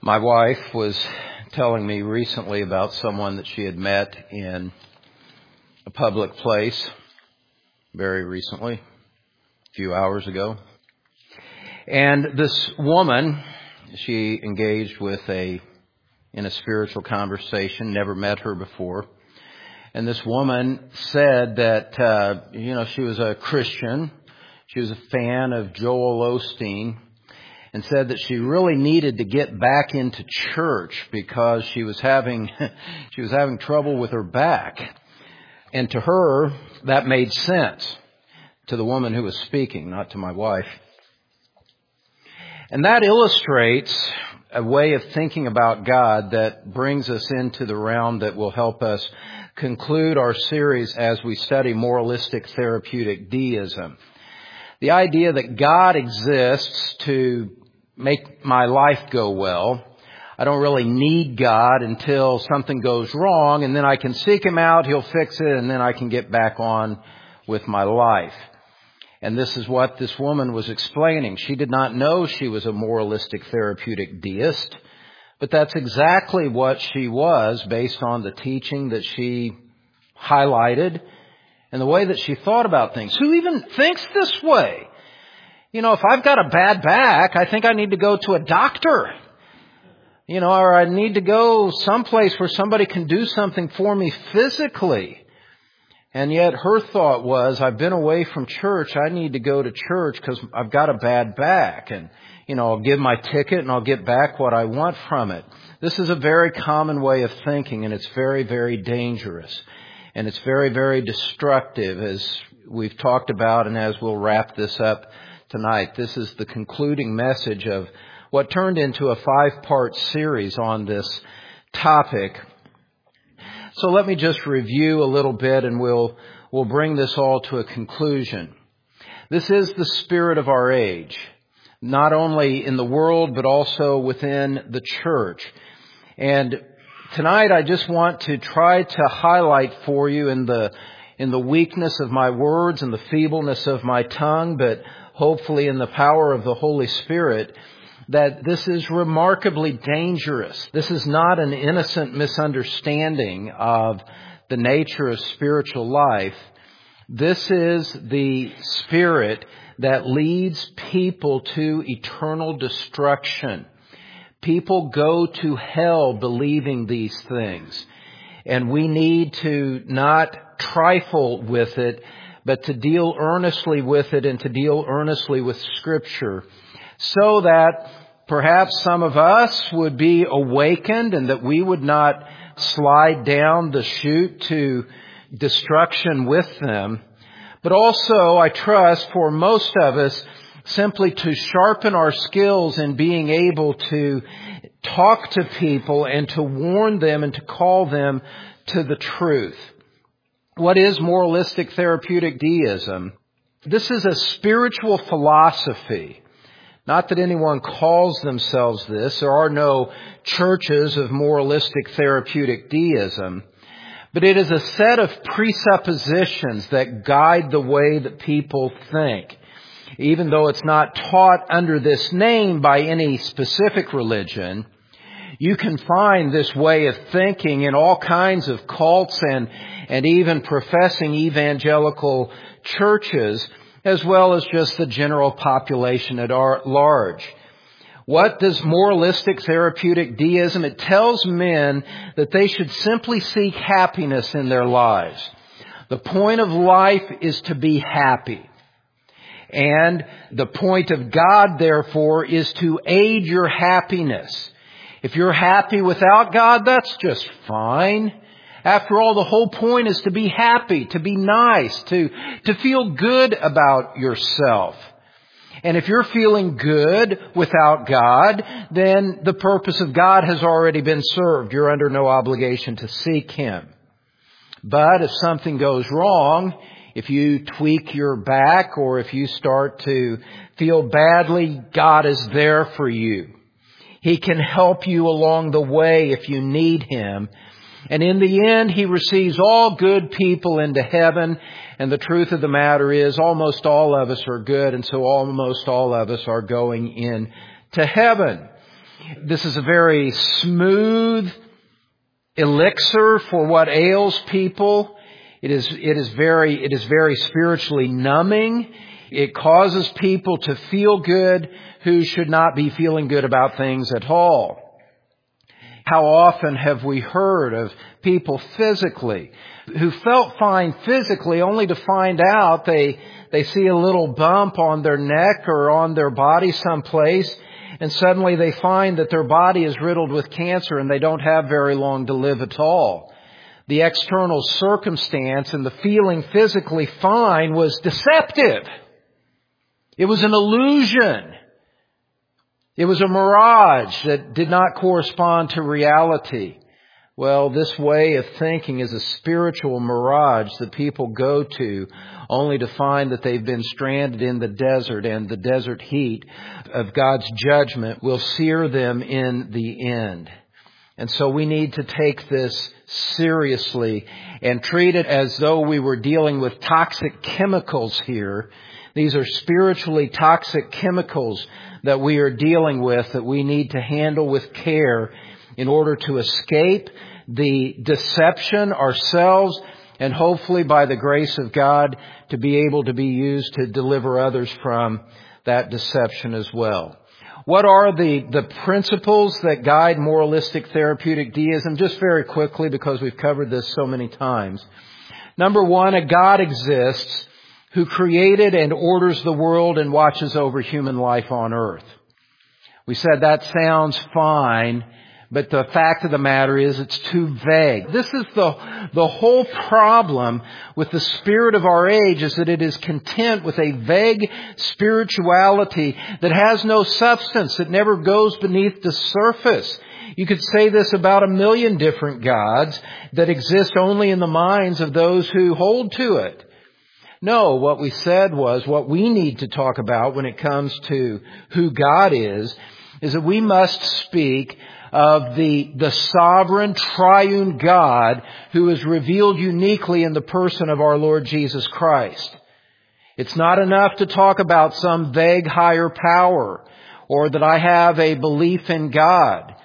My wife was telling me recently about someone that she had met in a public place very recently, a few hours ago. And this woman, she engaged with in a spiritual conversation, never met her before. And this woman said that, she was a Christian. She was a fan of Joel Osteen. And said that she really needed to get back into church because she was having trouble with her back. And to her, that made sense, to the woman who was speaking, not to my wife. And that illustrates a way of thinking about God that brings us into the realm that will help us conclude our series as we study moralistic therapeutic deism. The idea that God exists to make my life go well. I don't really need God until something goes wrong, and then I can seek Him out, He'll fix it, and then I can get back on with my life. And this is what this woman was explaining. She did not know she was a moralistic therapeutic deist, but that's exactly what she was based on the teaching that she highlighted and the way that she thought about things. Who even thinks this way? If I've got a bad back, I think I need to go to a doctor. Or I need to go someplace where somebody can do something for me physically. And yet her thought was, I've been away from church. I need to go to church because I've got a bad back. And, I'll give my ticket and I'll get back what I want from it. This is a very common way of thinking, and it's very, very dangerous. And it's very, very destructive, as we've talked about and as we'll wrap this up tonight. This is the concluding message of what turned into a 5-part series on this topic. So let me just review a little bit and we'll bring this all to a conclusion. This is the spirit of our age, not only in the world but also within the church. And tonight I just want to try to highlight for you in the weakness of my words and the feebleness of my tongue, but hopefully in the power of the Holy Spirit, that this is remarkably dangerous. This is not an innocent misunderstanding of the nature of spiritual life. This is the spirit that leads people to eternal destruction. People go to hell believing these things. And we need to not trifle with it, but to deal earnestly with it and to deal earnestly with Scripture, so that perhaps some of us would be awakened and that we would not slide down the chute to destruction with them. But also, I trust, for most of us, simply to sharpen our skills in being able to talk to people and to warn them and to call them to the truth. What is moralistic therapeutic deism? This is a spiritual philosophy. Not that anyone calls themselves this. There are no churches of moralistic therapeutic deism. But it is a set of presuppositions that guide the way that people think. Even though it's not taught under this name by any specific religion, you can find this way of thinking in all kinds of cults and even professing evangelical churches, as well as just the general population at large. What does moralistic therapeutic deism? It tells men that they should simply seek happiness in their lives. The point of life is to be happy. And the point of God, therefore, is to aid your happiness. If you're happy without God, that's just fine. After all, the whole point is to be happy, to be nice, to feel good about yourself. And if you're feeling good without God, then the purpose of God has already been served. You're under no obligation to seek Him. But if something goes wrong, if you tweak your back or if you start to feel badly, God is there for you. He can help you along the way if you need Him. And in the end, He receives all good people into heaven. And the truth of the matter is, almost all of us are good, and so almost all of us are going in to heaven. This is a very smooth elixir for what ails people. It is very spiritually numbing. It causes people to feel good who should not be feeling good about things at all. How often have we heard of people physically who felt fine physically only to find out they see a little bump on their neck or on their body someplace, and suddenly they find that their body is riddled with cancer and they don't have very long to live at all. The external circumstance and the feeling physically fine was deceptive. It was an illusion. It was a mirage that did not correspond to reality. Well, this way of thinking is a spiritual mirage that people go to only to find that they've been stranded in the desert, and the desert heat of God's judgment will sear them in the end. And so we need to take this seriously and treat it as though we were dealing with toxic chemicals here. These are spiritually toxic chemicals that we are dealing with, that we need to handle with care in order to escape the deception ourselves, and hopefully by the grace of God to be able to be used to deliver others from that deception as well. What are the principles that guide moralistic therapeutic deism? Just very quickly, because we've covered this so many times. Number one, a God exists who created and orders the world and watches over human life on earth. We said that sounds fine, but the fact of the matter is it's too vague. This is the whole problem with the spirit of our age, is that it is content with a vague spirituality that has no substance. It never goes beneath the surface. You could say this about a million different gods that exist only in the minds of those who hold to it. No, what we said was what we need to talk about when it comes to who God is that we must speak of the sovereign triune God who is revealed uniquely in the person of our Lord Jesus Christ. It's not enough to talk about some vague higher power or that I have a belief in God.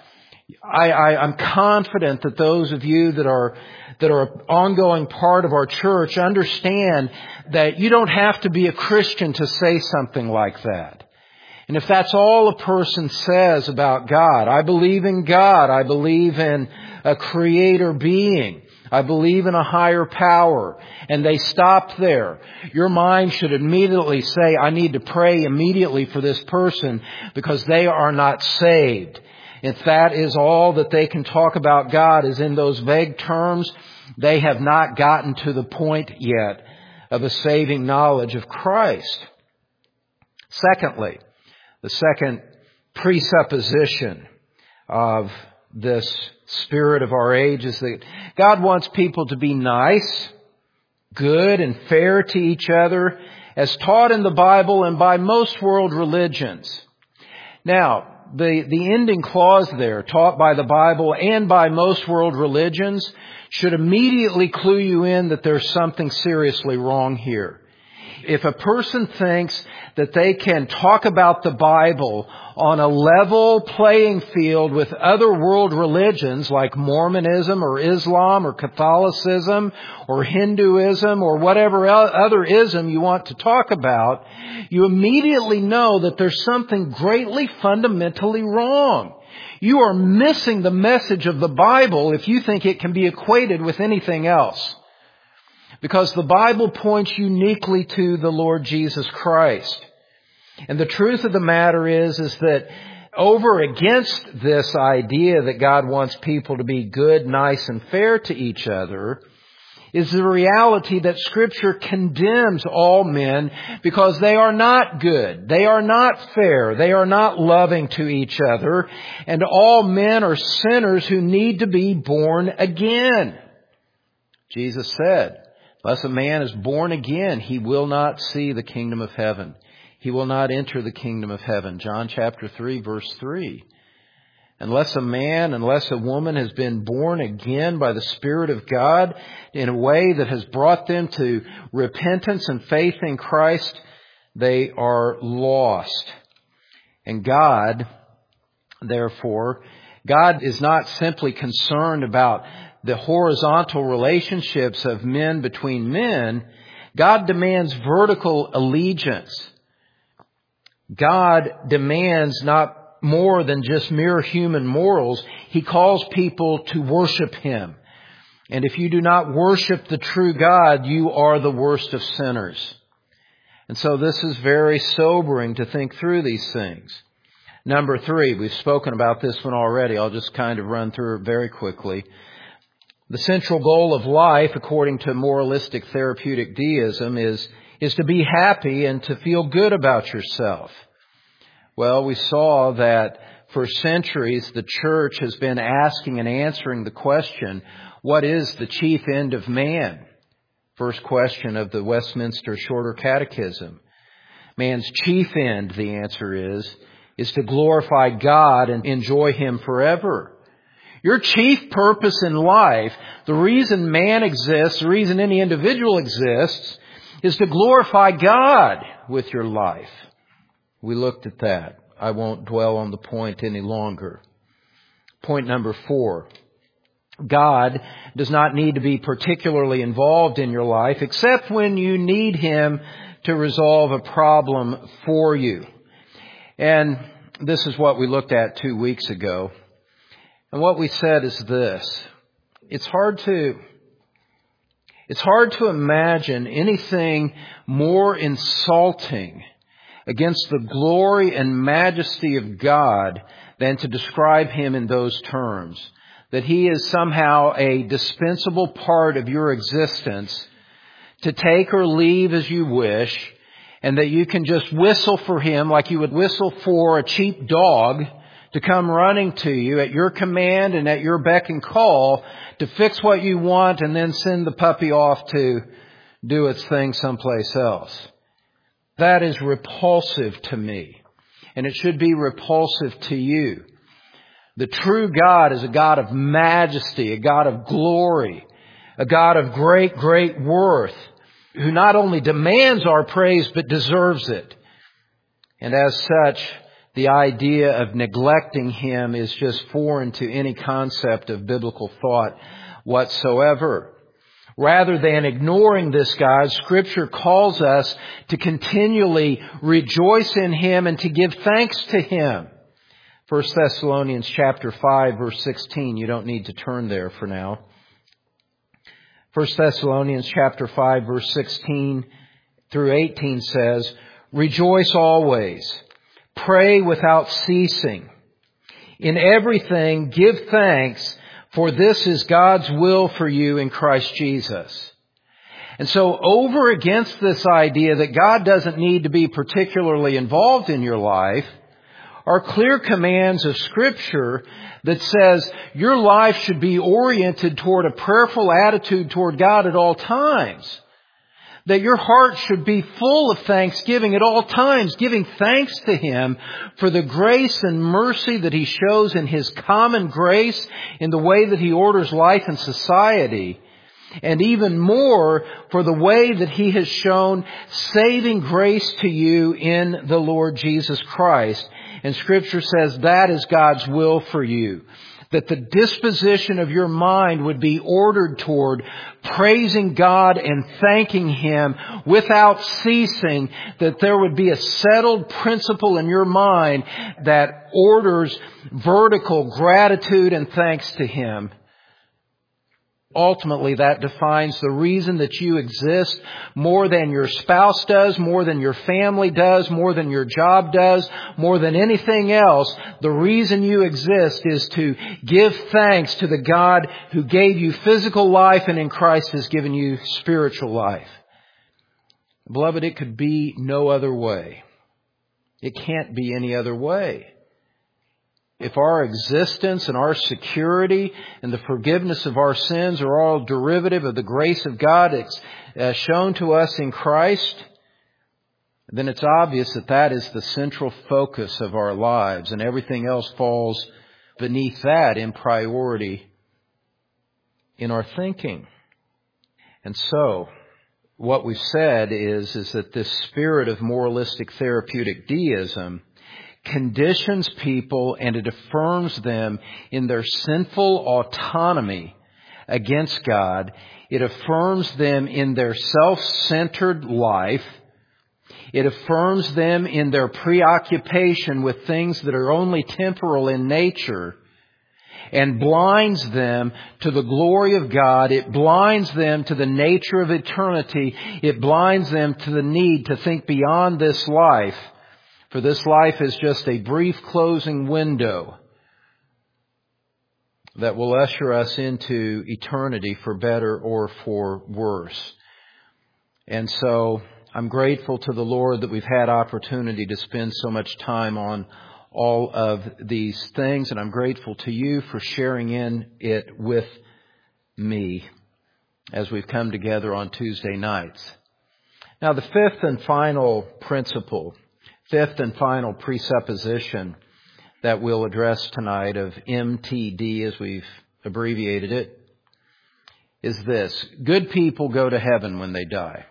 I'm confident that those of you that are an ongoing part of our church understand that you don't have to be a Christian to say something like that. And if that's all a person says about God, I believe in God, I believe in a creator being, I believe in a higher power, and they stop there, your mind should immediately say, I need to pray immediately for this person because they are not saved. If that is all that they can talk about God is in those vague terms, they have not gotten to the point yet of a saving knowledge of Christ. Secondly, the second presupposition of this spirit of our age is that God wants people to be nice, good, and fair to each other, as taught in the Bible and by most world religions. Now, the ending clause there, taught by the Bible and by most world religions, should immediately clue you in that there's something seriously wrong here. If a person thinks that they can talk about the Bible on a level playing field with other world religions like Mormonism or Islam or Catholicism or Hinduism or whatever other ism you want to talk about, you immediately know that there's something greatly fundamentally wrong. You are missing the message of the Bible if you think it can be equated with anything else. Because the Bible points uniquely to the Lord Jesus Christ. And the truth of the matter is that over against this idea that God wants people to be good, nice, and fair to each other is the reality that Scripture condemns all men because they are not good, they are not fair, they are not loving to each other, and all men are sinners who need to be born again. Jesus said, unless a man is born again, he will not see the kingdom of heaven. He will not enter the kingdom of heaven. John chapter 3, verse 3. Unless a woman has been born again by the Spirit of God in a way that has brought them to repentance and faith in Christ, they are lost. And God Therefore, God is not simply concerned about the horizontal relationships of men between men. God demands vertical allegiance. God demands not more than just mere human morals. He calls people to worship Him. And if you do not worship the true God, you are the worst of sinners. And so this is very sobering to think through these things. Number 3, we've spoken about this one already. I'll just kind of run through it very quickly. The central goal of life, according to moralistic therapeutic deism, is to be happy and to feel good about yourself. Well, we saw that for centuries the church has been asking and answering the question, what is the chief end of man? First question of the Westminster Shorter Catechism. Man's chief end, the answer is to glorify God and enjoy Him forever. Your chief purpose in life, the reason man exists, the reason any individual exists, is to glorify God with your life. We looked at that. I won't dwell on the point any longer. Point number 4. God does not need to be particularly involved in your life except when you need Him to resolve a problem for you. And this is what we looked at 2 weeks ago. And what we said is this. It's hard to imagine anything more insulting against the glory and majesty of God than to describe Him in those terms. That He is somehow a dispensable part of your existence to take or leave as you wish, and that you can just whistle for Him like you would whistle for a cheap dog to come running to you at your command and at your beck and call to fix what you want and then send the puppy off to do its thing someplace else. That is repulsive to me, and it should be repulsive to you. The true God is a God of majesty, a God of glory, a God of great, great worth, who not only demands our praise, but deserves it. And as such, the idea of neglecting Him is just foreign to any concept of biblical thought whatsoever. Rather than ignoring this God, Scripture calls us to continually rejoice in Him and to give thanks to Him. 1 Thessalonians chapter 5, verse 16. You don't need to turn there for now. 1 Thessalonians chapter 5, verse 16 through 18 says, "Rejoice always. Pray without ceasing. In everything give thanks, for this is God's will for you in Christ Jesus." And so over against this idea that God doesn't need to be particularly involved in your life are clear commands of Scripture that says your life should be oriented toward a prayerful attitude toward God at all times. That your heart should be full of thanksgiving at all times, giving thanks to Him for the grace and mercy that He shows in His common grace in the way that He orders life and society. And even more for the way that He has shown saving grace to you in the Lord Jesus Christ. And Scripture says that is God's will for you. That the disposition of your mind would be ordered toward praising God and thanking Him without ceasing. That there would be a settled principle in your mind that orders vertical gratitude and thanks to Him. Ultimately, that defines the reason that you exist more than your spouse does, more than your family does, more than your job does, more than anything else. The reason you exist is to give thanks to the God who gave you physical life and in Christ has given you spiritual life. Beloved, it could be no other way. It can't be any other way. If our existence and our security and the forgiveness of our sins are all derivative of the grace of God shown to us in Christ, then it's obvious that that is the central focus of our lives, and everything else falls beneath that in priority in our thinking. And so, what we've said is that this spirit of moralistic therapeutic deism conditions people and it affirms them in their sinful autonomy against God. It affirms them in their self-centered life. It affirms them in their preoccupation with things that are only temporal in nature, and blinds them to the glory of God. It blinds them to the nature of eternity. It blinds them to the need to think beyond this life, for this life is just a brief closing window that will usher us into eternity for better or for worse. And so I'm grateful to the Lord that we've had opportunity to spend so much time on all of these things, and I'm grateful to you for sharing in it with me as we've come together on Tuesday nights. Now, the fifth and final principle, fifth and final presupposition that we'll address tonight of MTD, as we've abbreviated it, is this: good people go to heaven when they die.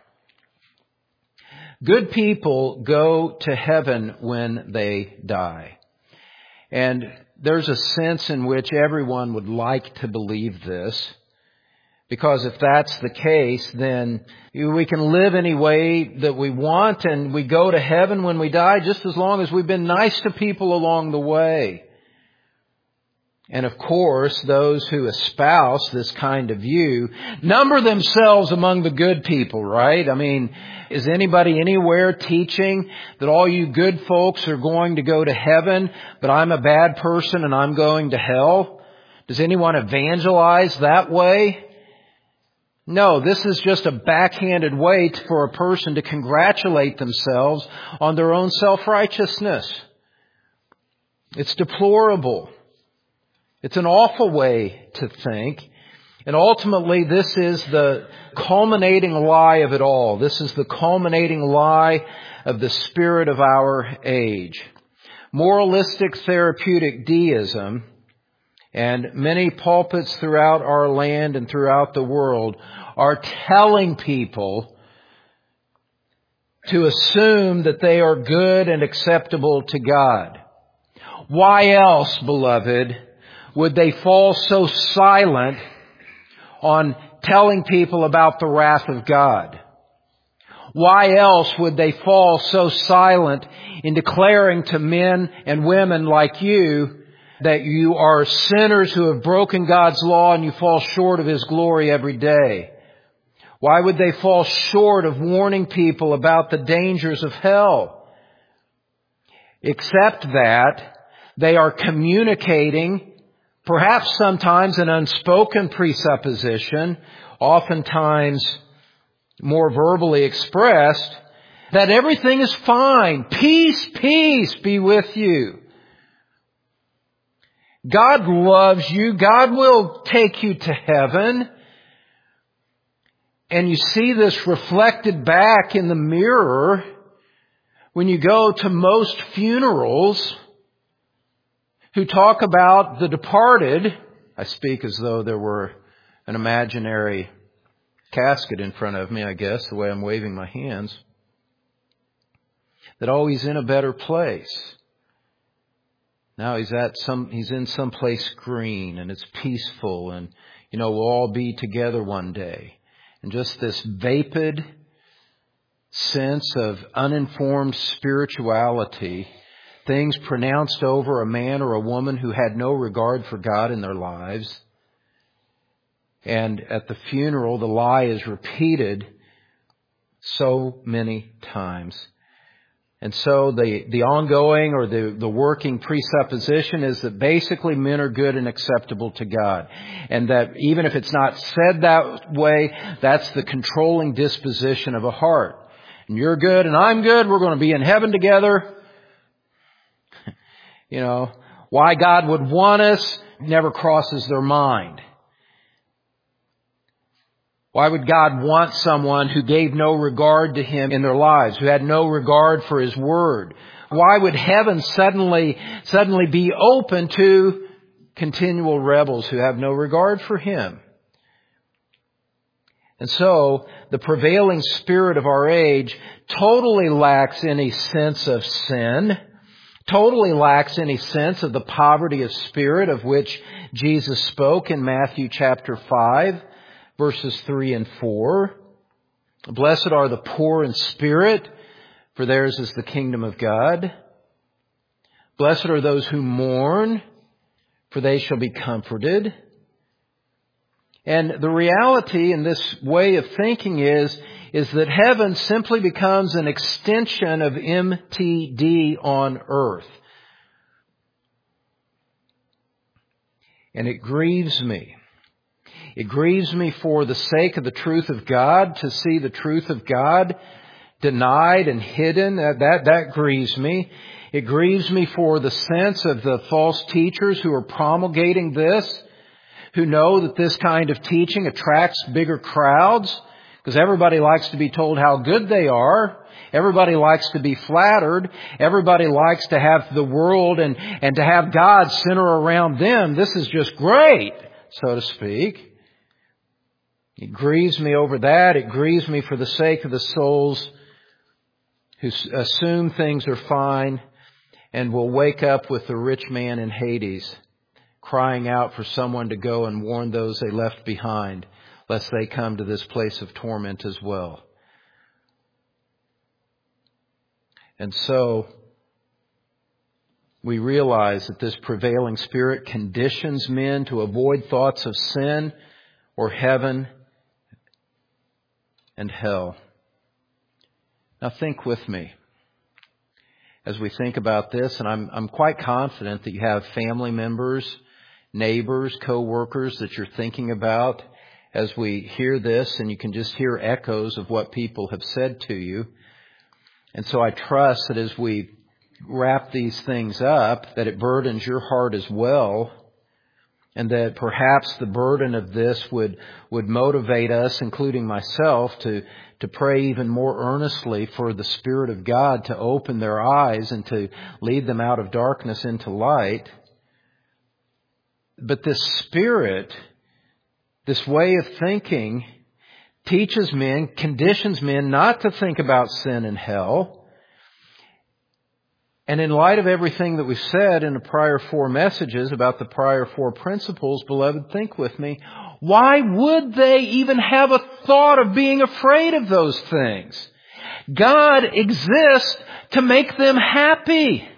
Good people go to heaven when they die. And there's a sense in which everyone would like to believe this, because if that's the case, then we can live any way that we want and we go to heaven when we die just as long as we've been nice to people along the way. And of course, those who espouse this kind of view number themselves among the good people, right? I mean, is anybody anywhere teaching that all you good folks are going to go to heaven, but I'm a bad person and I'm going to hell? Does anyone evangelize that way? No, this is just a backhanded way for a person to congratulate themselves on their own self-righteousness. It's deplorable. It's an awful way to think. And ultimately, this is the culminating lie of it all. This is the culminating lie of the spirit of our age. Moralistic therapeutic deism and many pulpits throughout our land and throughout the world are telling people to assume that they are good and acceptable to God. Why else, beloved, would they fall so silent on telling people about the wrath of God? Why else would they fall so silent in declaring to men and women like you that you are sinners who have broken God's law and you fall short of His glory every day? Why would they fall short of warning people about the dangers of hell? Except that they are communicating, perhaps sometimes an unspoken presupposition, oftentimes more verbally expressed, that everything is fine. Peace, peace be with you. God loves you. God will take you to heaven. And you see this reflected back in the mirror when you go to most funerals who talk about the departed. I speak as though there were an imaginary casket in front of me, I guess, the way I'm waving my hands. That, oh, he's in a better place. Now he's in some place green and it's peaceful and, we'll all be together one day. And just this vapid sense of uninformed spirituality, things pronounced over a man or a woman who had no regard for God in their lives. And at the funeral, the lie is repeated so many times. And so the ongoing or the working presupposition is that basically men are good and acceptable to God. And that even if it's not said that way, that's the controlling disposition of a heart. And you're good and I'm good. We're going to be in heaven together. Why God would want us never crosses their mind. Why would God want someone who gave no regard to Him in their lives, who had no regard for His Word? Why would heaven suddenly be open to continual rebels who have no regard for Him? And so, the prevailing spirit of our age totally lacks any sense of sin, totally lacks any sense of the poverty of spirit of which Jesus spoke in Matthew chapter 5, verses 3 and 4. Blessed are the poor in spirit, for theirs is the kingdom of God. Blessed are those who mourn, for they shall be comforted. And the reality in this way of thinking is that heaven simply becomes an extension of MTD on earth. And it grieves me. It grieves me for the sake of the truth of God to see the truth of God denied and hidden. That grieves me. It grieves me for the sense of the false teachers who are promulgating this, who know that this kind of teaching attracts bigger crowds, because everybody likes to be told how good they are. Everybody likes to be flattered. Everybody likes to have the world and to have God center around them. This is just great, so to speak. It grieves me over that. It grieves me for the sake of the souls who assume things are fine and will wake up with the rich man in Hades, crying out for someone to go and warn those they left behind, lest they come to this place of torment as well. And so, we realize that this prevailing spirit conditions men to avoid thoughts of sin or heaven and hell. Now think with me as we think about this, and I'm quite confident that you have family members, neighbors, co-workers that you're thinking about as we hear this, and you can just hear echoes of what people have said to you. And so I trust that as we wrap these things up, that it burdens your heart as well, and that perhaps the burden of this would motivate us, including myself, to pray even more earnestly for the Spirit of God to open their eyes and to lead them out of darkness into light. But this spirit, this way of thinking, teaches men, conditions men not to think about sin and hell. And in light of everything that we've said in the prior 4 messages about the prior 4 principles, beloved, think with me, why would they even have a thought of being afraid of those things? God exists to make them happy.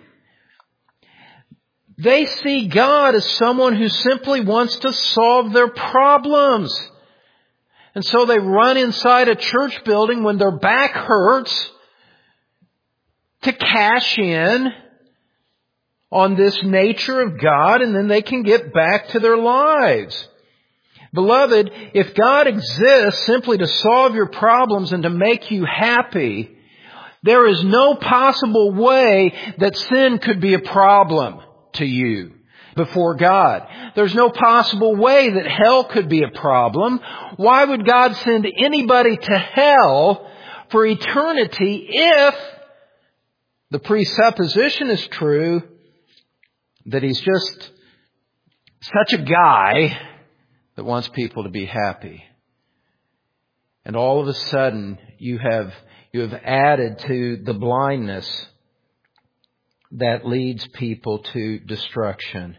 They see God as someone who simply wants to solve their problems. And so they run inside a church building when their back hurts to cash in on this nature of God, and then they can get back to their lives. Beloved, if God exists simply to solve your problems and to make you happy, there is no possible way that sin could be a problem to you before God. There's no possible way that hell could be a problem. Why would God send anybody to hell for eternity if the presupposition is true that He's just such a guy that wants people to be happy? And all of a sudden you have added to the blindness that leads people to destruction.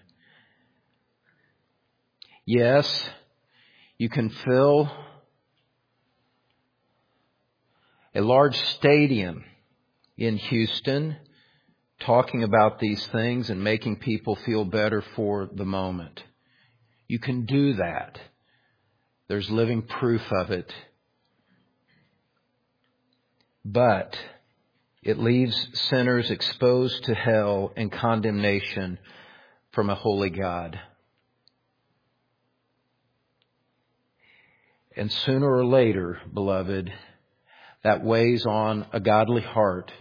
Yes, you can fill a large stadium in Houston talking about these things and making people feel better for the moment. You can do that. There's living proof of it. But it leaves sinners exposed to hell and condemnation from a holy God. And sooner or later, beloved, that weighs on a godly heart.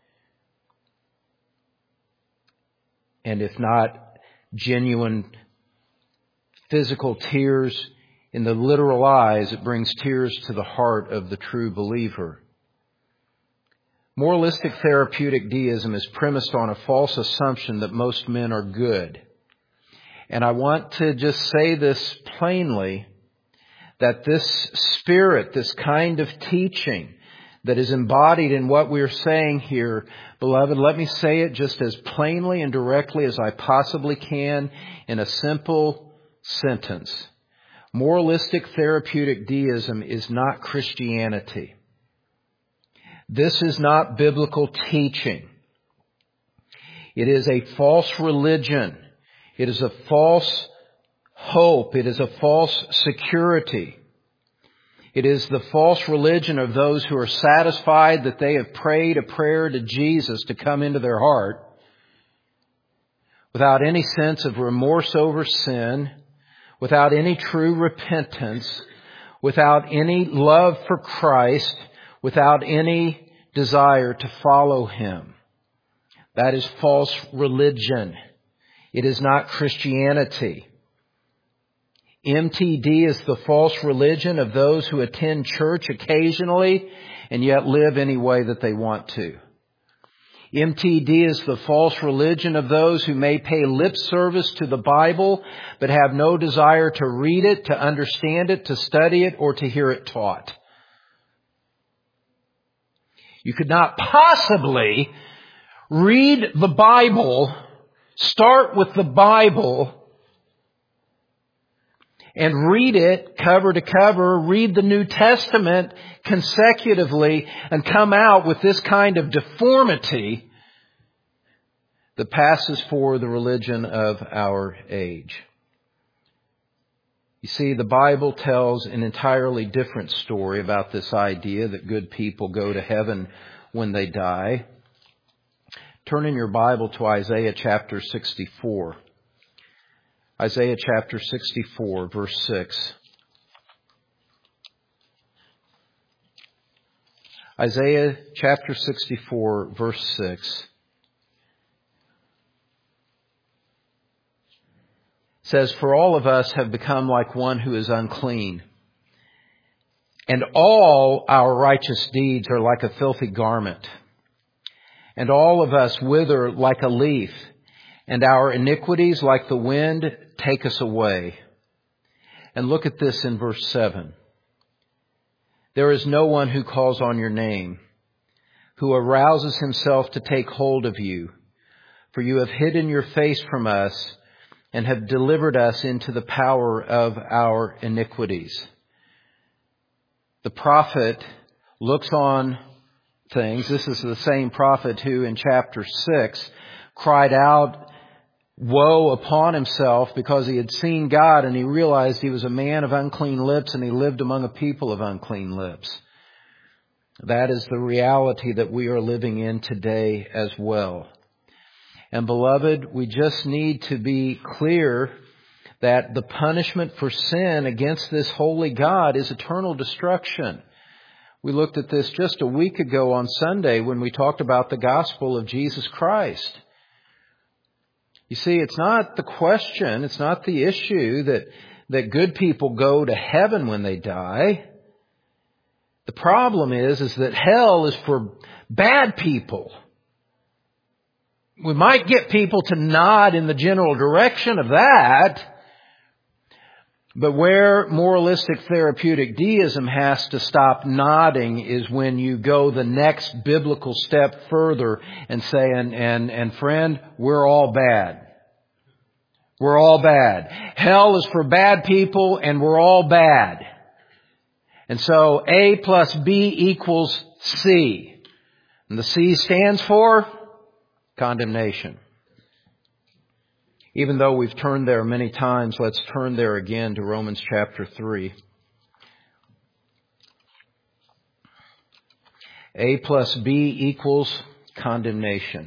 And if not genuine physical tears in the literal eyes, it brings tears to the heart of the true believer. Moralistic therapeutic deism is premised on a false assumption that most men are good. And I want to just say this plainly, that this spirit, this kind of teaching, that is embodied in what we're saying here. Beloved, let me say it just as plainly and directly as I possibly can in a simple sentence. Moralistic therapeutic deism is not Christianity. This is not biblical teaching. It is a false religion. It is a false hope. It is a false security. It is the false religion of those who are satisfied that they have prayed a prayer to Jesus to come into their heart without any sense of remorse over sin, without any true repentance, without any love for Christ, without any desire to follow Him. That is false religion. It is not Christianity. MTD is the false religion of those who attend church occasionally and yet live any way that they want to. MTD is the false religion of those who may pay lip service to the Bible but have no desire to read it, to understand it, to study it, or to hear it taught. You could not possibly read the Bible, start with the Bible, and read it cover to cover, read the New Testament consecutively, and come out with this kind of deformity that passes for the religion of our age. You see, the Bible tells an entirely different story about this idea that good people go to heaven when they die. Turn in your Bible to Isaiah chapter 64. Isaiah chapter 64, verse 6. Isaiah chapter 64, verse 6 says, "For all of us have become like one who is unclean, and all our righteous deeds are like a filthy garment. And all of us wither like a leaf, and our iniquities like the wind take us away." And look at this in verse 7. "There is no one who calls on your name, who arouses himself to take hold of you. For you have hidden your face from us and have delivered us into the power of our iniquities." The prophet looks on things. This is the same prophet who in chapter 6 cried out woe upon himself because he had seen God and he realized he was a man of unclean lips and he lived among a people of unclean lips. That is the reality that we are living in today as well. And beloved, we just need to be clear that the punishment for sin against this holy God is eternal destruction. We looked at this just a week ago on Sunday when we talked about the gospel of Jesus Christ. You see, it's not the question, it's not the issue that good people go to heaven when they die. The problem is that hell is for bad people. We might get people to nod in the general direction of that, but where moralistic therapeutic deism has to stop nodding is when you go the next biblical step further and say, and friend, we're all bad. We're all bad. Hell is for bad people and we're all bad. And so A plus B equals C. And the C stands for condemnation. Even though we've turned there many times, let's turn there again to Romans chapter 3. A plus B equals condemnation.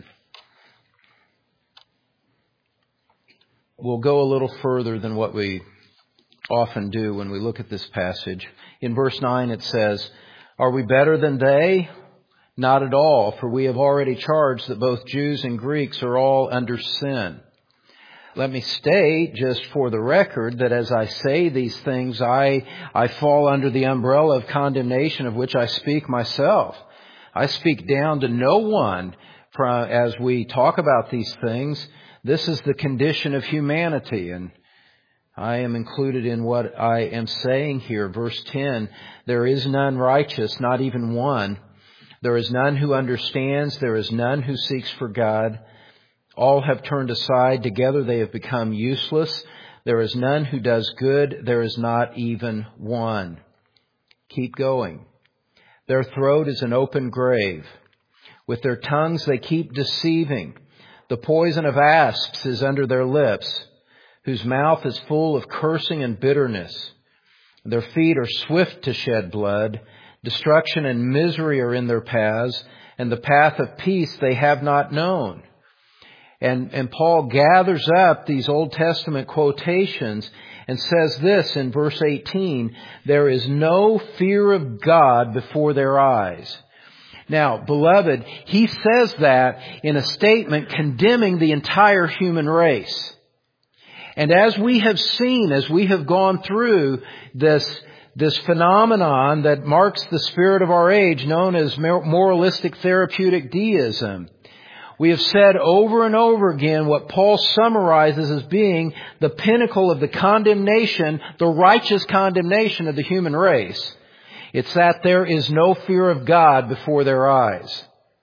We'll go a little further than what we often do when we look at this passage. In verse 9 it says, "Are we better than they? Not at all, for we have already charged that both Jews and Greeks are all under sin." Let me state, just for the record, that as I say these things, I fall under the umbrella of condemnation of which I speak myself. I speak down to no one as we talk about these things. This is the condition of humanity, and I am included in what I am saying here. Verse 10, "There is none righteous, not even one. There is none who understands. There is none who seeks for God. All have turned aside. Together they have become useless. There is none who does good. There is not even one. Keep going. Their throat is an open grave. With their tongues they keep deceiving. The poison of asps is under their lips, whose mouth is full of cursing and bitterness. Their feet are swift to shed blood. Destruction and misery are in their paths, and the path of peace they have not known. And Paul gathers up these Old Testament quotations and says this in verse 18, there is no fear of God before their eyes. Now, beloved, he says that in a statement condemning the entire human race. And as we have seen, as we have gone through this phenomenon that marks the spirit of our age, known as moralistic therapeutic deism, we have said over and over again what Paul summarizes as being the pinnacle of the condemnation, the righteous condemnation of the human race. It's that there is no fear of God before their eyes.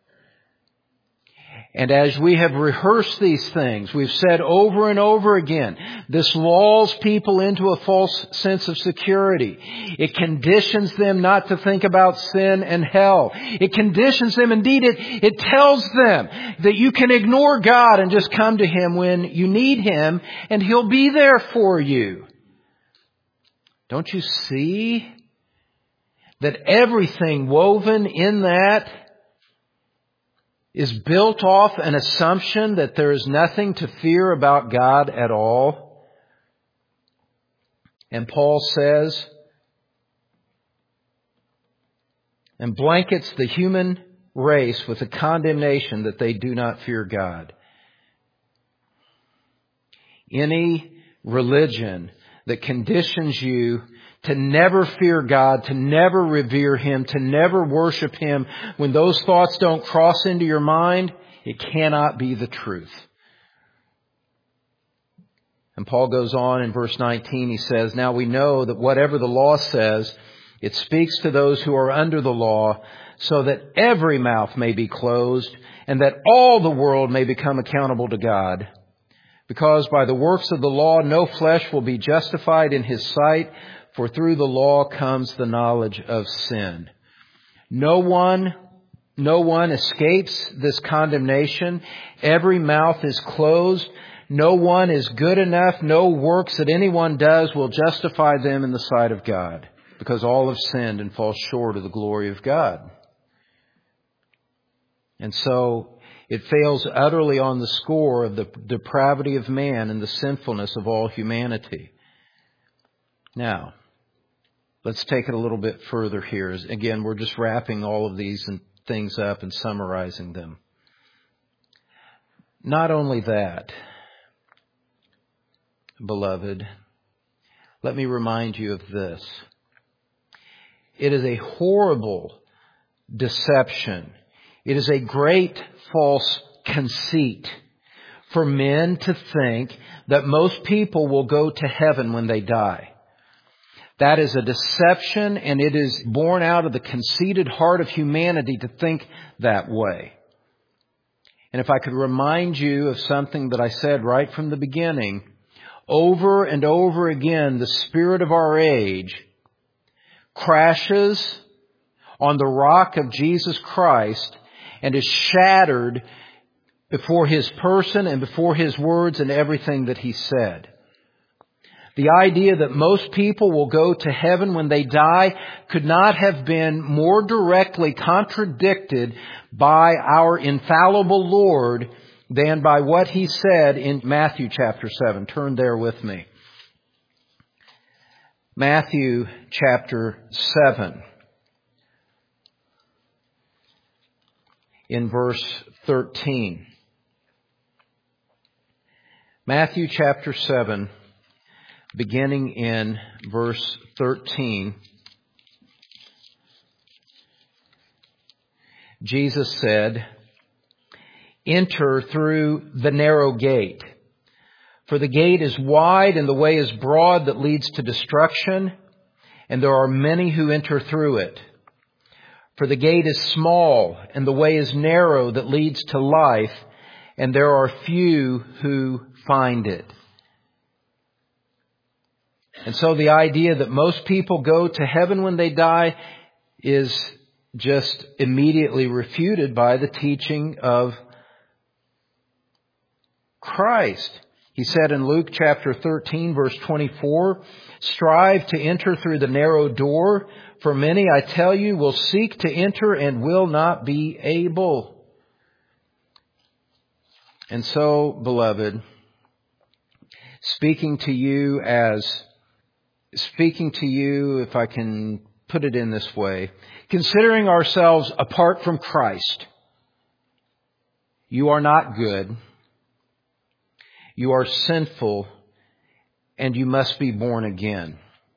And as we have rehearsed these things, we've said over and over again, this lulls people into a false sense of security. It conditions them not to think about sin and hell. It conditions them, indeed, it tells them that you can ignore God and just come to Him when you need Him, and He'll be there for you. Don't you see that everything woven in that is built off an assumption that there is nothing to fear about God at all? And Paul says, and blankets the human race with the condemnation that they do not fear God. Any religion that conditions you to never fear God, to never revere Him, to never worship Him, when those thoughts don't cross into your mind, it cannot be the truth. And Paul goes on in verse 19, he says, now we know that whatever the law says, it speaks to those who are under the law, so that every mouth may be closed, and that all the world may become accountable to God. Because by the works of the law, no flesh will be justified in His sight, for through the law comes the knowledge of sin. No one escapes this condemnation. Every mouth is closed. No one is good enough. No works that anyone does will justify them in the sight of God, because all have sinned and fall short of the glory of God. And so it fails utterly on the score of the depravity of man and the sinfulness of all humanity. Now, let's take it a little bit further here. Again, we're just wrapping all of these things up and summarizing them. Not only that, beloved, let me remind you of this. It is a horrible deception. It is a great false conceit for men to think that most people will go to heaven when they die. That is a deception, and it is born out of the conceited heart of humanity to think that way. And if I could remind you of something that I said right from the beginning, over and over again, the spirit of our age crashes on the rock of Jesus Christ and is shattered before His person and before His words and everything that He said. The idea that most people will go to heaven when they die could not have been more directly contradicted by our infallible Lord than by what He said in Matthew chapter 7. Turn there with me. Matthew chapter 7. In verse 13. Matthew chapter 7. Beginning in verse 13, Jesus said, enter through the narrow gate, for the gate is wide and the way is broad that leads to destruction, and there are many who enter through it. For the gate is small and the way is narrow that leads to life, and there are few who find it. And so the idea that most people go to heaven when they die is just immediately refuted by the teaching of Christ. He said in Luke chapter 13, verse 24, "Strive to enter through the narrow door, for many, I tell you, will seek to enter and will not be able." And so, beloved, speaking to you, if I can put it in this way, considering ourselves apart from Christ, you are not good, you are sinful, and you must be born again.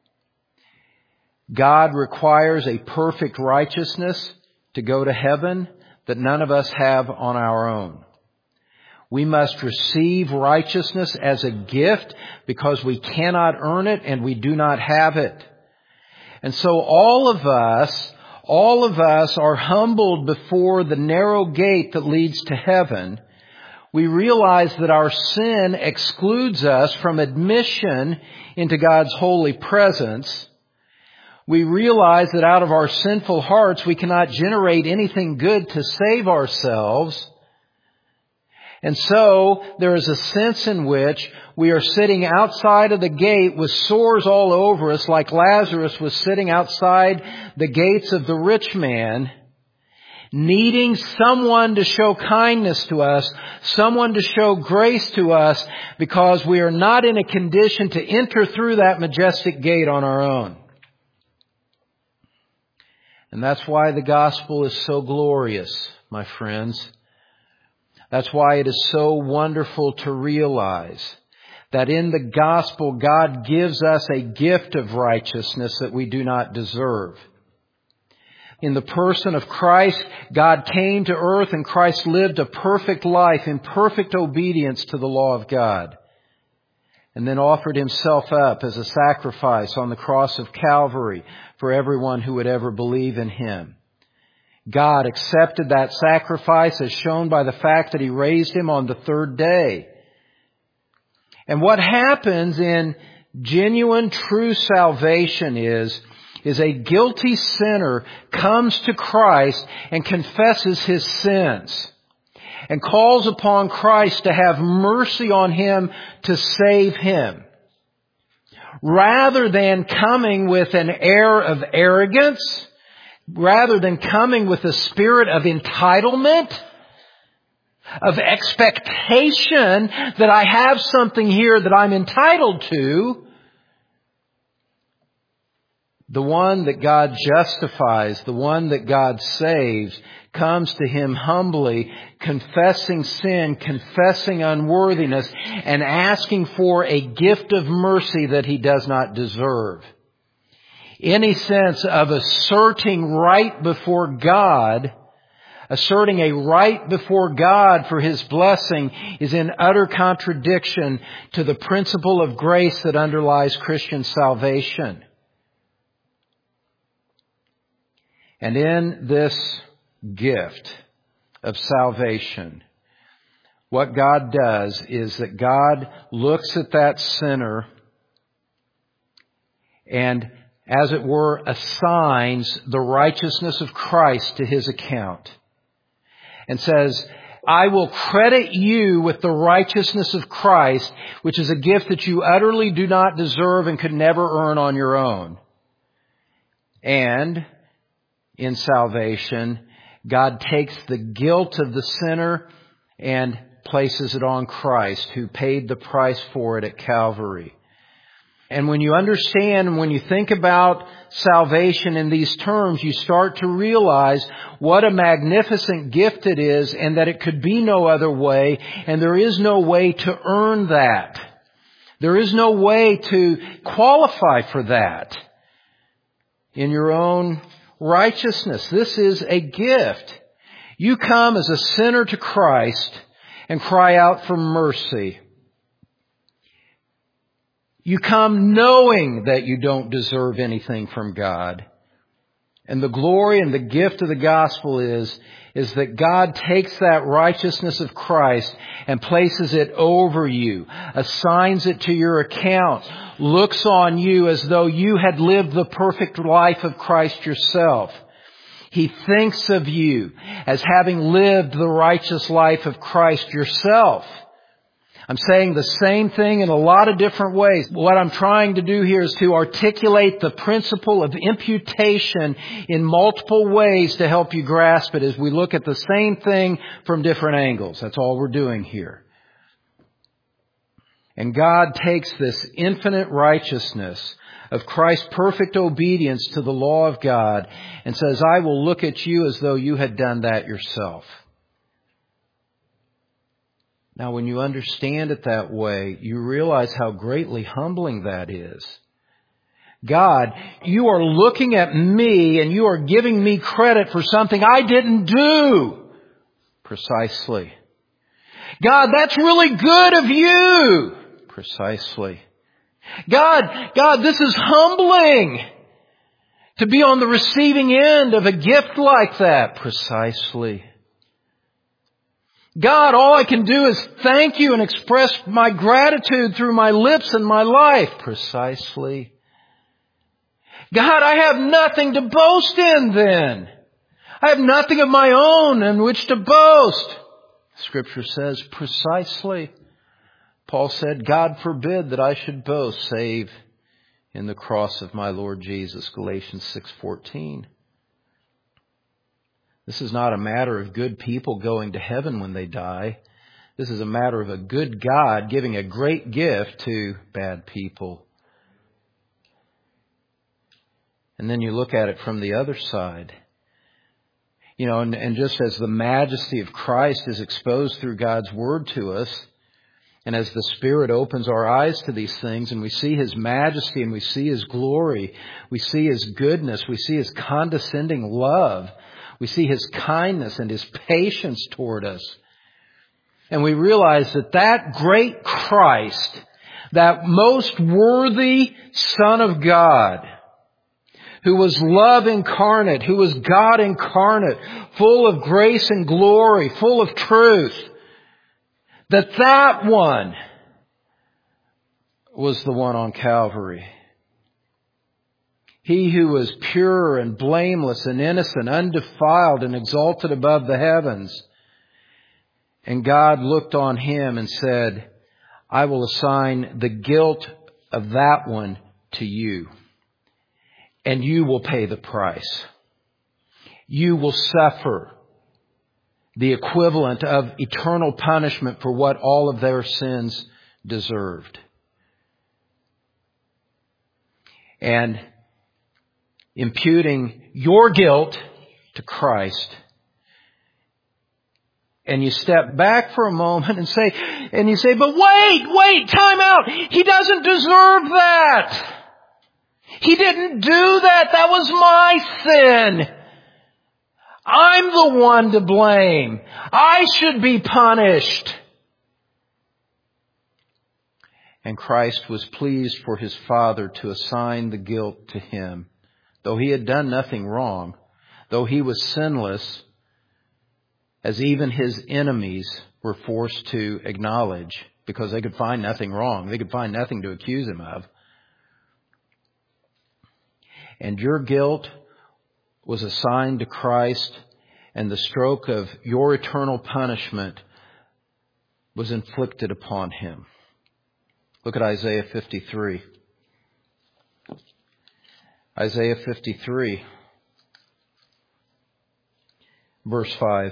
God requires a perfect righteousness to go to heaven that none of us have on our own. We must receive righteousness as a gift because we cannot earn it and we do not have it. And so all of us are humbled before the narrow gate that leads to heaven. We realize that our sin excludes us from admission into God's holy presence. We realize that out of our sinful hearts we cannot generate anything good to save ourselves. And so there is a sense in which we are sitting outside of the gate with sores all over us, like Lazarus was sitting outside the gates of the rich man, needing someone to show kindness to us, someone to show grace to us, because we are not in a condition to enter through that majestic gate on our own. And that's why the gospel is so glorious, my friends. That's why it is so wonderful to realize that in the gospel, God gives us a gift of righteousness that we do not deserve. In the person of Christ, God came to earth and Christ lived a perfect life in perfect obedience to the law of God, and then offered Himself up as a sacrifice on the cross of Calvary for everyone who would ever believe in Him. God accepted that sacrifice as shown by the fact that He raised Him on the third day. And what happens in genuine, true salvation is a guilty sinner comes to Christ and confesses his sins and calls upon Christ to have mercy on him to save him. Rather than coming with an air of arrogance, rather than coming with a spirit of entitlement, of expectation that I have something here that I'm entitled to, the one that God justifies, the one that God saves, comes to Him humbly, confessing sin, confessing unworthiness, and asking for a gift of mercy that he does not deserve. Any sense of asserting right before God, asserting a right before God for His blessing, is in utter contradiction to the principle of grace that underlies Christian salvation. And in this gift of salvation, what God does is that God looks at that sinner and, as it were, assigns the righteousness of Christ to his account and says, I will credit you with the righteousness of Christ, which is a gift that you utterly do not deserve and could never earn on your own. And in salvation, God takes the guilt of the sinner and places it on Christ, who paid the price for it at Calvary. And when you understand, when you think about salvation in these terms, you start to realize what a magnificent gift it is, and that it could be no other way, and there is no way to earn that. There is no way to qualify for that in your own righteousness. This is a gift. You come as a sinner to Christ and cry out for mercy. You come knowing that you don't deserve anything from God. And the glory and the gift of the gospel is that God takes that righteousness of Christ and places it over you, assigns it to your account, looks on you as though you had lived the perfect life of Christ yourself. He thinks of you as having lived the righteous life of Christ yourself. I'm saying the same thing in a lot of different ways. What I'm trying to do here is to articulate the principle of imputation in multiple ways to help you grasp it as we look at the same thing from different angles. That's all we're doing here. And God takes this infinite righteousness of Christ's perfect obedience to the law of God and says, I will look at you as though you had done that yourself. Now, when you understand it that way, you realize how greatly humbling that is. God, you are looking at me and you are giving me credit for something I didn't do. Precisely. God, that's really good of you. Precisely. God, this is humbling to be on the receiving end of a gift like that. Precisely. God, all I can do is thank you and express my gratitude through my lips and my life. Precisely. God, I have nothing to boast in then. I have nothing of my own in which to boast. Scripture says precisely. Paul said, God forbid that I should boast save in the cross of my Lord Jesus. Galatians 6:14. This is not a matter of good people going to heaven when they die. This is a matter of a good God giving a great gift to bad people. And then you look at it from the other side. You know, and just as the majesty of Christ is exposed through God's Word to us, and as the Spirit opens our eyes to these things and we see His majesty and we see His glory, we see His goodness, we see His condescending love, we see His kindness and His patience toward us. And we realize that that great Christ, that most worthy Son of God, who was love incarnate, who was God incarnate, full of grace and glory, full of truth, that one was the one on Calvary. He who was pure and blameless and innocent, undefiled and exalted above the heavens. And God looked on Him and said, I will assign the guilt of that one to you. And you will pay the price. You will suffer the equivalent of eternal punishment for what all of their sins deserved. And imputing your guilt to Christ. And you step back for a moment and say, but wait, time out. He doesn't deserve that. He didn't do that. That was my sin. I'm the one to blame. I should be punished. And Christ was pleased for His Father to assign the guilt to Him. Though He had done nothing wrong, though He was sinless, as even His enemies were forced to acknowledge, because they could find nothing wrong. They could find nothing to accuse Him of. And your guilt was assigned to Christ, and the stroke of your eternal punishment was inflicted upon Him. Look at Isaiah 53. Isaiah 53, verse 5.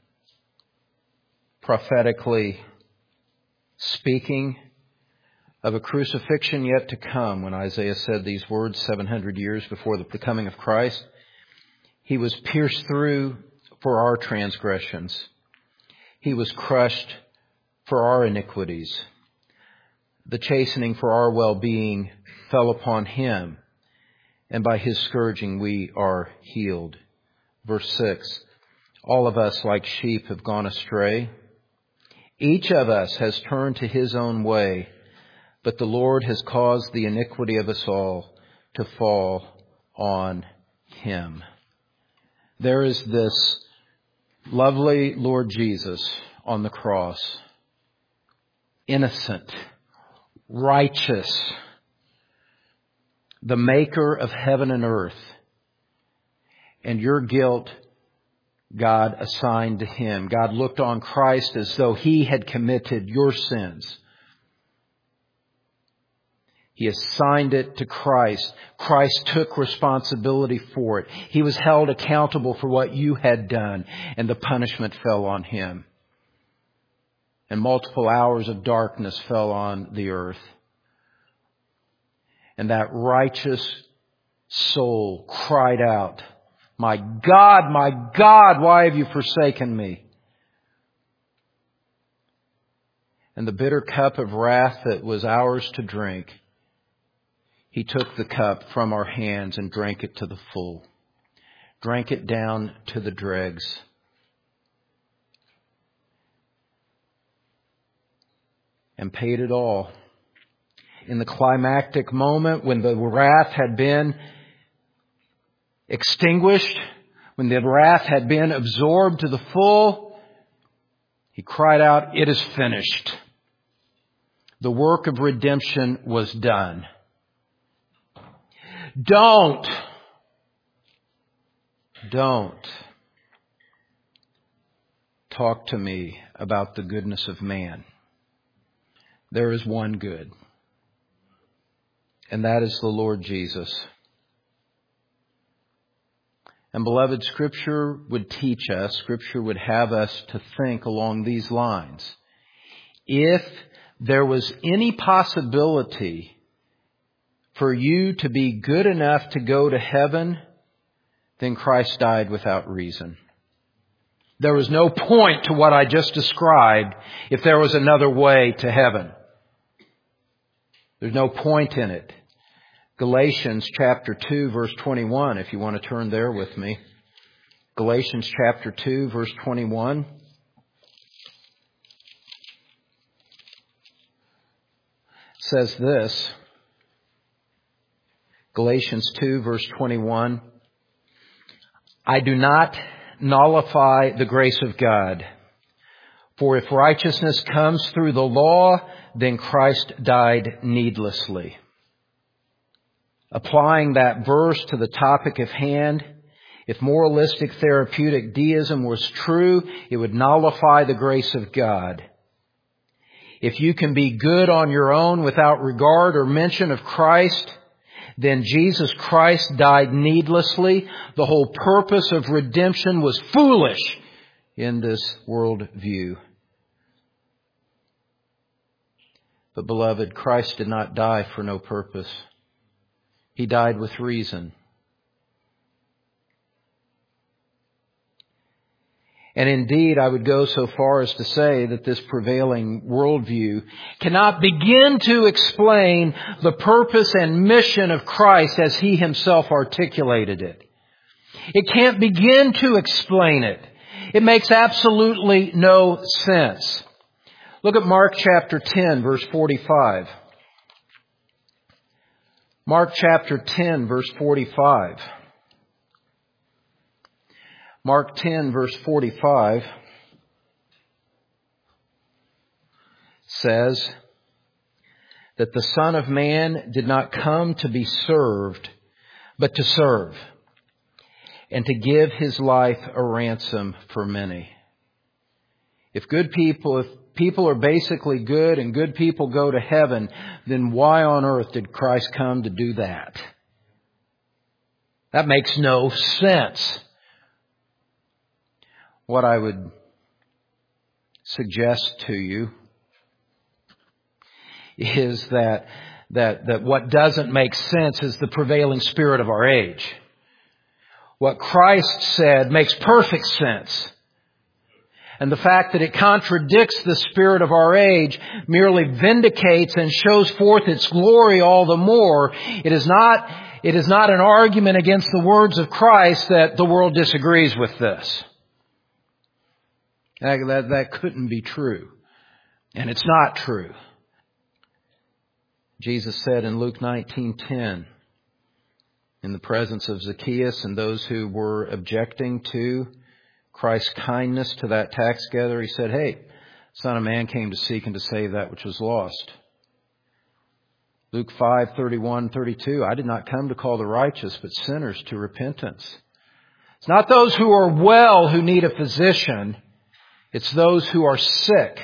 Prophetically speaking of a crucifixion yet to come, when Isaiah said these words 700 years before the coming of Christ, He was pierced through for our transgressions. He was crushed for our iniquities. The chastening for our well-being fell upon Him, and by His scourging we are healed. Verse 6, all of us like sheep have gone astray. Each of us has turned to his own way, but the Lord has caused the iniquity of us all to fall on Him. There is this lovely Lord Jesus on the cross, innocent, righteous, the maker of heaven and earth. And your guilt, God assigned to Him. God looked on Christ as though He had committed your sins. He assigned it to Christ. Christ took responsibility for it. He was held accountable for what you had done, and the punishment fell on Him. And multiple hours of darkness fell on the earth. And that righteous soul cried out, my God, why have you forsaken me? And the bitter cup of wrath that was ours to drink, He took the cup from our hands and drank it to the full. Drank it down to the dregs. And paid it all. In the climactic moment when the wrath had been extinguished, when the wrath had been absorbed to the full, He cried out, it is finished. The work of redemption was done. Don't talk to me about the goodness of man. There is one good, and that is the Lord Jesus. And beloved, Scripture would teach us, Scripture would have us to think along these lines. If there was any possibility for you to be good enough to go to heaven, then Christ died without reason. There was no point to what I just described if there was another way to heaven. There's no point in it. Galatians chapter 2, verse 21, if you want to turn there with me. Galatians chapter 2, verse 21. Says this. Galatians 2, verse 21. I do not nullify the grace of God. For if righteousness comes through the law, then Christ died needlessly. Applying that verse to the topic of hand, if moralistic therapeutic deism was true, it would nullify the grace of God. If you can be good on your own without regard or mention of Christ, then Jesus Christ died needlessly. The whole purpose of redemption was foolish in this world view. But beloved, Christ did not die for no purpose. He died with reason. And indeed, I would go so far as to say that this prevailing worldview cannot begin to explain the purpose and mission of Christ as He Himself articulated it. It can't begin to explain it. It makes absolutely no sense. Look at Mark chapter 10, verse 45. Mark chapter 10, verse 45. Mark 10, verse 45 says that the Son of Man did not come to be served, but to serve, and to give His life a ransom for many. If people are basically good and good people go to heaven, then why on earth did Christ come to do that? That makes no sense. What I would suggest to you is that what doesn't make sense is the prevailing spirit of our age. What Christ said makes perfect sense. And the fact that it contradicts the spirit of our age merely vindicates and shows forth its glory all the more. It is not an argument against the words of Christ that the world disagrees with this. That couldn't be true. And it's not true. Jesus said in Luke 19:10, in the presence of Zacchaeus and those who were objecting to Christ's kindness to that tax gatherer. He said, "Hey, Son of Man came to seek and to save that which was lost." Luke 5:31-32, "I did not come to call the righteous, but sinners to repentance." It's not those who are well who need a physician. It's those who are sick.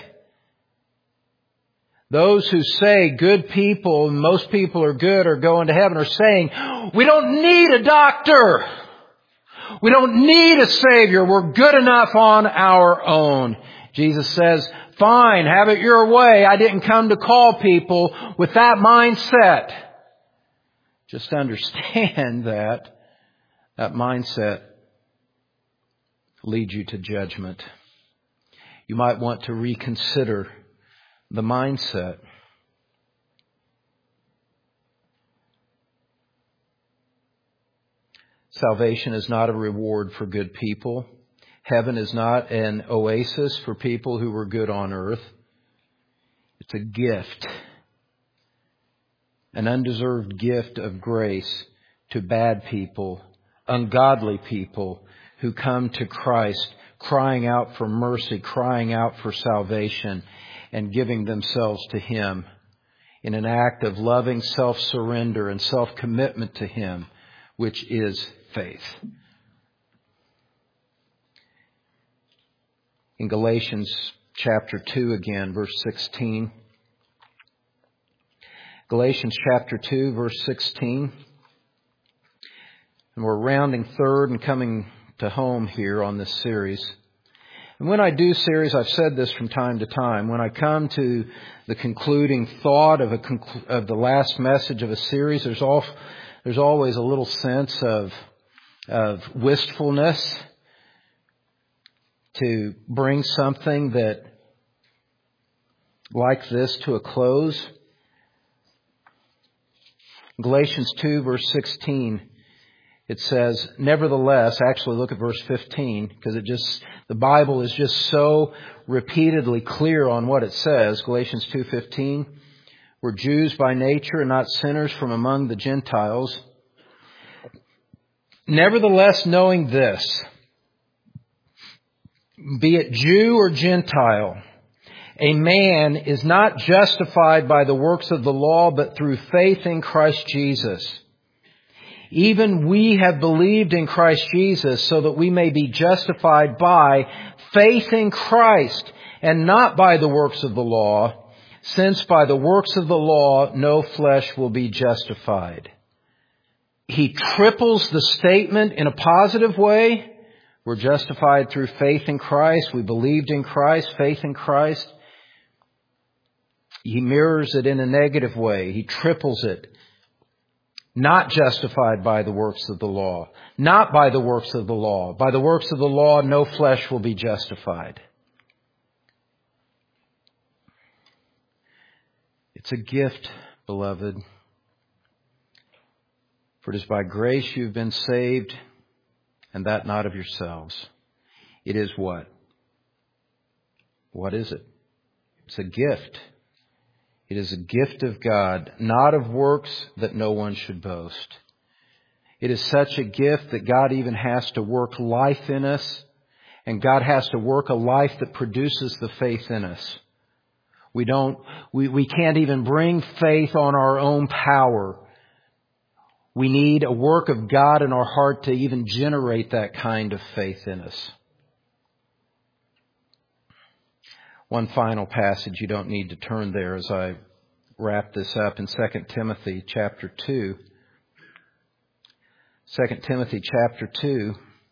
Those who say good people, and most people are good, are going to heaven, are saying, we don't need a doctor. We don't need a Savior. We're good enough on our own. Jesus says, fine, have it your way. I didn't come to call people with that mindset. Just understand that mindset leads you to judgment. You might want to reconsider the mindset. Salvation is not a reward for good people. Heaven is not an oasis for people who were good on earth. It's a gift, an undeserved gift of grace to bad people, ungodly people who come to Christ, crying out for mercy, crying out for salvation, and giving themselves to Him in an act of loving self-surrender and self-commitment to Him, which is faith. In Galatians chapter 2 again, verse 16. Galatians chapter 2, verse 16. And we're rounding third and coming to home here on this series. And when I do series, I've said this from time to time, when I come to the concluding thought of the last message of a series, there's always a little sense of wistfulness to bring something that like this to a close. Galatians 2, verse 16. It says, nevertheless, actually look at verse 15, because the Bible is just so repeatedly clear on what it says. Galatians 2:15, we're Jews by nature and not sinners from among the Gentiles. Nevertheless, knowing this, be it Jew or Gentile, a man is not justified by the works of the law, but through faith in Christ Jesus. Even we have believed in Christ Jesus so that we may be justified by faith in Christ and not by the works of the law, since by the works of the law no flesh will be justified. He triples the statement in a positive way. We're justified through faith in Christ. We believed in Christ, faith in Christ. He mirrors it in a negative way. He triples it. Not justified by the works of the law. Not by the works of the law. By the works of the law, no flesh will be justified. It's a gift, beloved. For it is by grace you've been saved, and that not of yourselves. It is what? What is it? It's a gift. It is a gift of God, not of works, that no one should boast. It is such a gift that God even has to work life in us, and God has to work a life that produces the faith in us. We can't even bring faith on our own power. We need a work of God in our heart to even generate that kind of faith in us. One final passage, you don't need to turn there as I wrap this up, in 2 Timothy chapter 2. 2 Timothy chapter 2.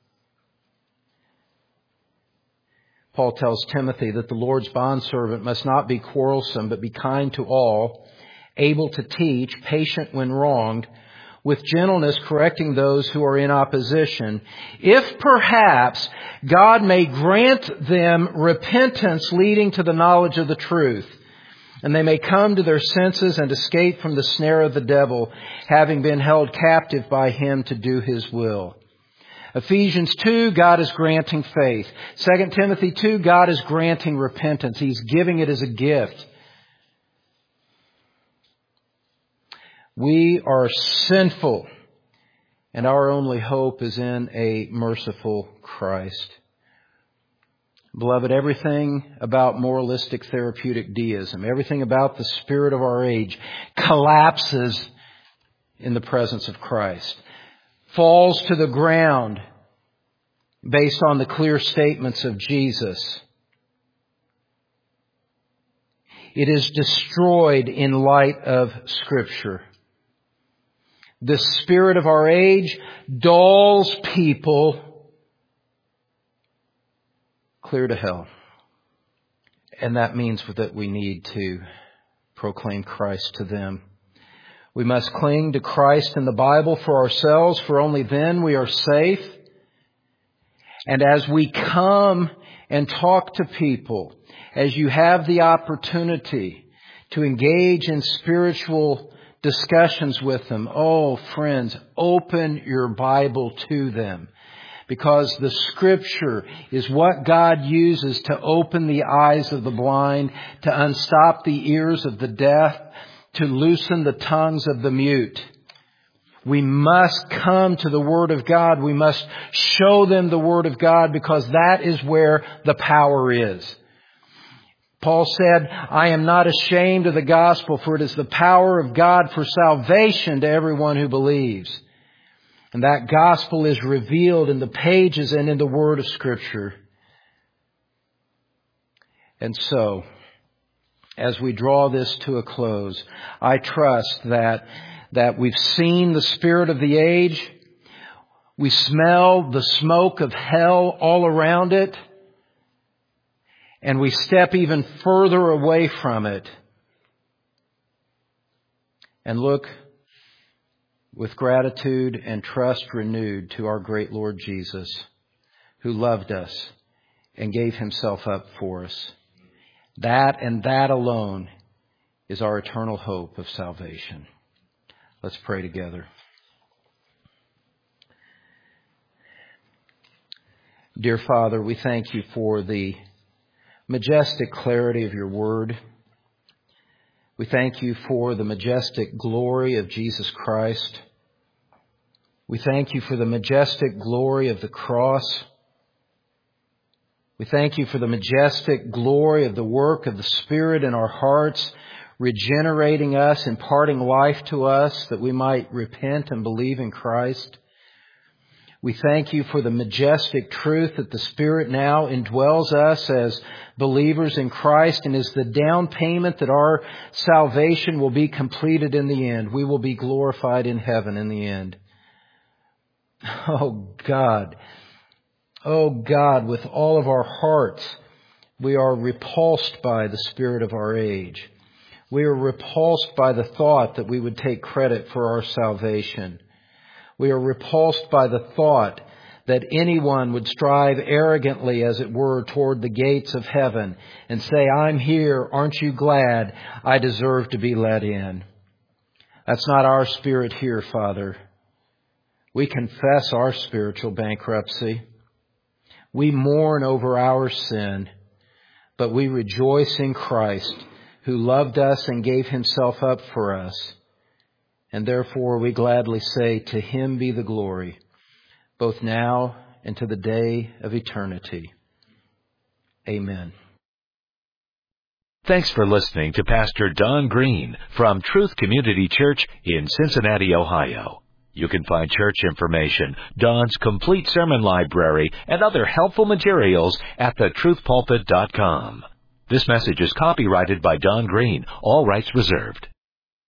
Paul tells Timothy that the Lord's bondservant must not be quarrelsome, but be kind to all, able to teach, patient when wronged, with gentleness correcting those who are in opposition, if perhaps God may grant them repentance leading to the knowledge of the truth, and they may come to their senses and escape from the snare of the devil, having been held captive by him to do his will. Ephesians 2, God is granting faith. 2 Timothy 2, God is granting repentance. He's giving it as a gift. We are sinful and our only hope is in a merciful Christ. Beloved, everything about moralistic therapeutic deism, everything about the spirit of our age collapses in the presence of Christ, falls to the ground based on the clear statements of Jesus. It is destroyed in light of Scripture. The spirit of our age dulls people clear to hell. And that means that we need to proclaim Christ to them. We must cling to Christ in the Bible for ourselves, for only then we are safe. And as we come and talk to people, as you have the opportunity to engage in spiritual discussions with them, oh, friends, open your Bible to them. Because the Scripture is what God uses to open the eyes of the blind, to unstop the ears of the deaf, to loosen the tongues of the mute. We must come to the Word of God. We must show them the Word of God, because that is where the power is. Paul said, I am not ashamed of the gospel, for it is the power of God for salvation to everyone who believes. And that gospel is revealed in the pages and in the Word of Scripture. And so, as we draw this to a close, I trust that we've seen the spirit of the age. We smell the smoke of hell all around it. And we step even further away from it and look with gratitude and trust renewed to our great Lord Jesus, who loved us and gave Himself up for us. That and that alone is our eternal hope of salvation. Let's pray together. Dear Father, we thank You for the majestic clarity of Your Word. We thank You for the majestic glory of Jesus Christ. We thank You for the majestic glory of the cross. We thank You for the majestic glory of the work of the Spirit in our hearts, regenerating us, imparting life to us that we might repent and believe in Christ. We thank You for the majestic truth that the Spirit now indwells us as believers in Christ and is the down payment that our salvation will be completed in the end. We will be glorified in heaven in the end. Oh God, with all of our hearts, we are repulsed by the spirit of our age. We are repulsed by the thought that we would take credit for our salvation. We are repulsed by the thought that anyone would strive arrogantly, as it were, toward the gates of heaven and say, I'm here, aren't you glad? I deserve to be let in. That's not our spirit here, Father. We confess our spiritual bankruptcy. We mourn over our sin, but we rejoice in Christ, who loved us and gave Himself up for us. And therefore we gladly say, to Him be the glory, both now and to the day of eternity. Amen. Thanks for listening to Pastor Don Green from Truth Community Church in Cincinnati, Ohio. You can find church information, Don's complete sermon library, and other helpful materials at thetruthpulpit.com. This message is copyrighted by Don Green, all rights reserved.